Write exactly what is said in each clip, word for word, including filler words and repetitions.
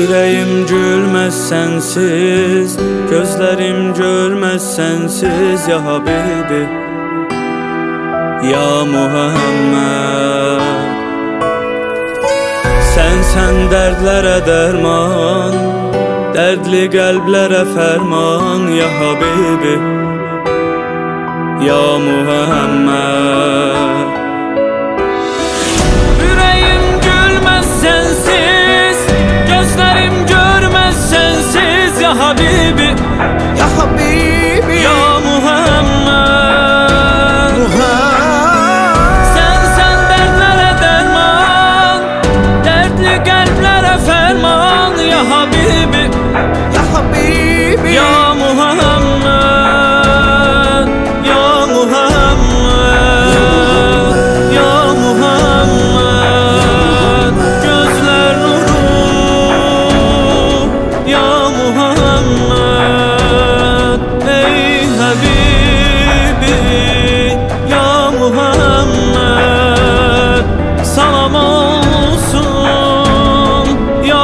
Yüreğim gülmez sensiz, gözlerim görmez sensiz ya Habibi, ya Muhammed. Sen sen derdlere derman, dertli kalplere ferman ya Habibi, ya Muhammed. Yüreğim gülmez sensiz, gözlerim görmez sensiz ya Habibi, ya Habibi, ya Muhammed. Muhammed. Sen sen dertlere derman, dertli kalplere ferman ya Habibi, ya Habibi, ya Muhammed, ya Muhammed, ya Muhammed. Gözler nuru ya Muhammed. Ey Habibi, ya Muhammed. Salam olsun ya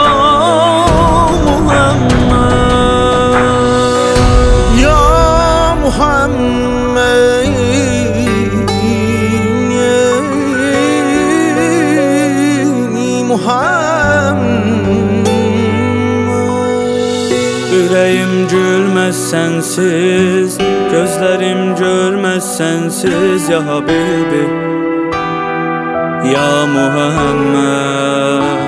Muhammed, ya Muhammed, ya Muhammed. Yüreğim gülmez sensiz, gözlerim görmez sensiz ya Habibi, ya Muhammed.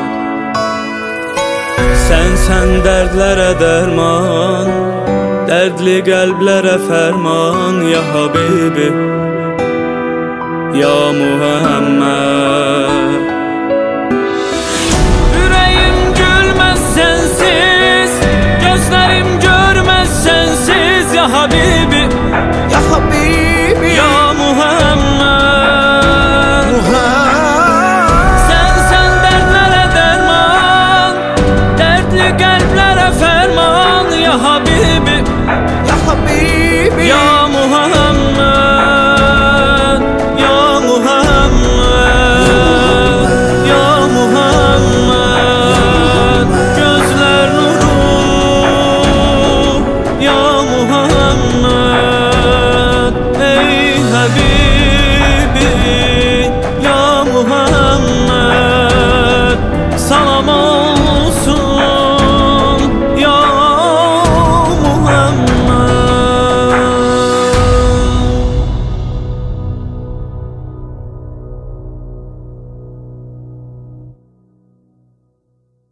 Sen sen dertlere derman, dertli kalplere ferman ya Habibi, ya Muhammed. Yüreğim gülmez sensiz, gözlerim görmez sensiz ya Habibi, Ya Habibi, ya Muhammed. Muhammed. Sen sen dertlere derman, dertli kalplere ferman ya Habibi,